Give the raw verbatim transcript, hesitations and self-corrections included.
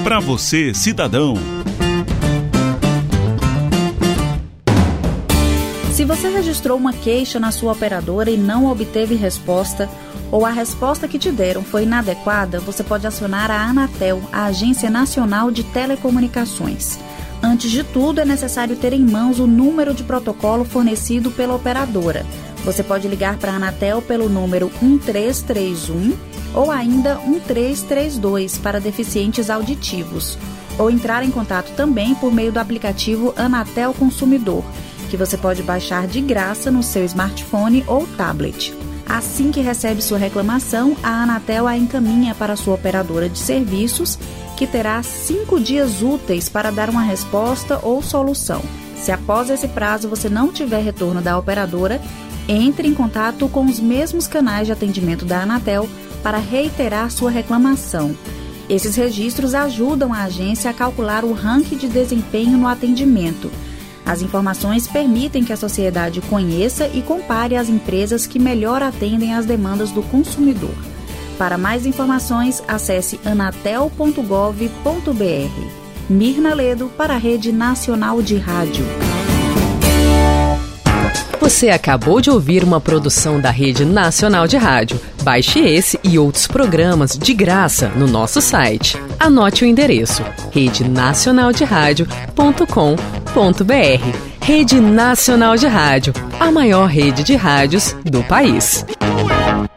Para você, cidadão. Se você registrou uma queixa na sua operadora e não obteve resposta, ou a resposta que te deram foi inadequada, você pode acionar a Anatel, a Agência Nacional de Telecomunicações. Antes de tudo, é necessário ter em mãos o número de protocolo fornecido pela operadora. Você pode ligar para a Anatel pelo número um três três um ou ainda um três três dois para deficientes auditivos, ou entrar em contato também por meio do aplicativo Anatel Consumidor, que você pode baixar de graça no seu smartphone ou tablet. Assim que recebe sua reclamação, a Anatel a encaminha para a sua operadora de serviços, que terá cinco dias úteis para dar uma resposta ou solução. Se após esse prazo você não tiver retorno da operadora, entre em contato com os mesmos canais de atendimento da Anatel para reiterar sua reclamação. Esses registros ajudam a agência a calcular o ranking de desempenho no atendimento. As informações permitem que a sociedade conheça e compare as empresas que melhor atendem às demandas do consumidor. Para mais informações, acesse anatel ponto gov ponto br. Mirna Ledo, para a Rede Nacional de Rádio. Você acabou de ouvir uma produção da Rede Nacional de Rádio. Baixe esse e outros programas de graça no nosso site. Anote o endereço: rede nacional de rádio ponto com ponto br. Rede Nacional de Rádio, a maior rede de rádios do país.